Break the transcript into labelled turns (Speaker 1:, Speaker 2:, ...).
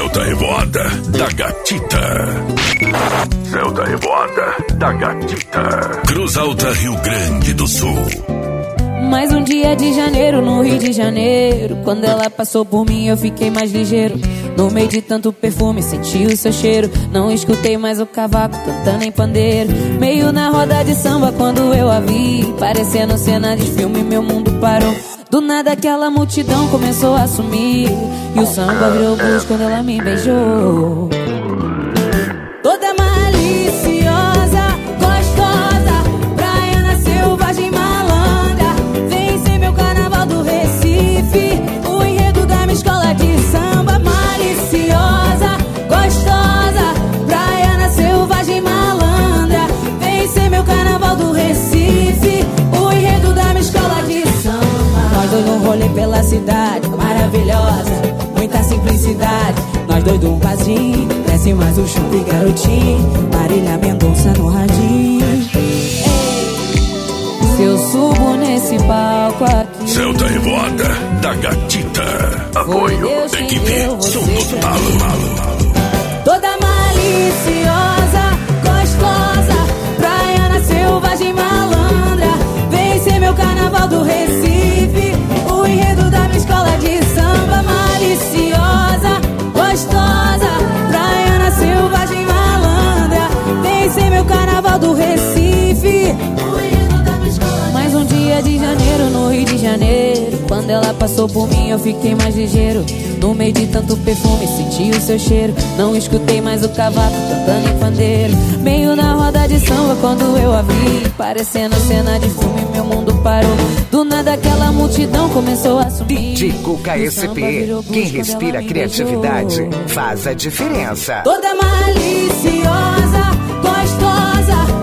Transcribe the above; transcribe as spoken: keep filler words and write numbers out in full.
Speaker 1: Celta Revoada da Gatita. Celta Revoada da Gatita. Cruz Alta, Rio Grande do Sul.
Speaker 2: Mais um dia de janeiro no Rio de Janeiro. Quando ela passou por mim eu fiquei mais ligeiro. No meio de tanto perfume senti o seu cheiro. Não escutei mais o cavaco cantando em pandeiro. Meio na roda de samba quando eu a vi, parecendo cena de filme, meu mundo parou. Do nada aquela multidão começou a sumir e o samba virou blues quando ela me beijou. Toda maliciosa, gostosa, praiana, selvagem, malandra. Vem ser meu carnaval do Recife, o enredo da minha escola de samba. Maliciosa, gostosa, praiana, selvagem, malandra. Vem ser meu carnaval do Recife, o enredo da minha escola de samba. Nós dois um rolê pela cidade, maravilhosa, muita simplicidade. Nós dois um casinho, desce mais um chup garotinho, Marília Mendonça no radinho. Ei, se eu subo nesse palco aqui,
Speaker 1: Celta Revoada da Gatita. Apoio, equipe, som do talo.
Speaker 2: Toda maliciosa, gostosa, praiana, selvagem, malandra. Vem ser meu carnaval do Recife, o enredo da minha escola de samba. Maliciosa, gostosa, praiana, selvagem, malandra. Vem ser meu carnaval do Recife, o enredo da minha escola. Mais um dia de janeiro no Rio de Janeiro. Quando ela passou por mim eu fiquei mais ligeiro. No meio de tanto perfume senti o seu cheiro. Não escutei mais o cavaco cantando em pandeiro. Meio na roda de samba quando eu a vi, parecendo cena de filme, meu mundo parou. Do nada aquela multidão começou a sumir.
Speaker 3: D J Cuca S P, quem respira criatividade faz a diferença.
Speaker 2: Toda maliciosa, gostosa,